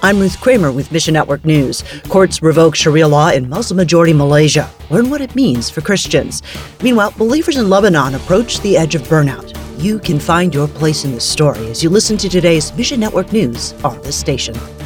I'm Ruth Kramer with Mission Network News. Courts revoke Sharia law in Muslim-majority Malaysia. Learn what it means for Christians. Meanwhile, believers in Lebanon approach the edge of burnout. You can find your place in the story as you listen to today's Mission Network News on this station.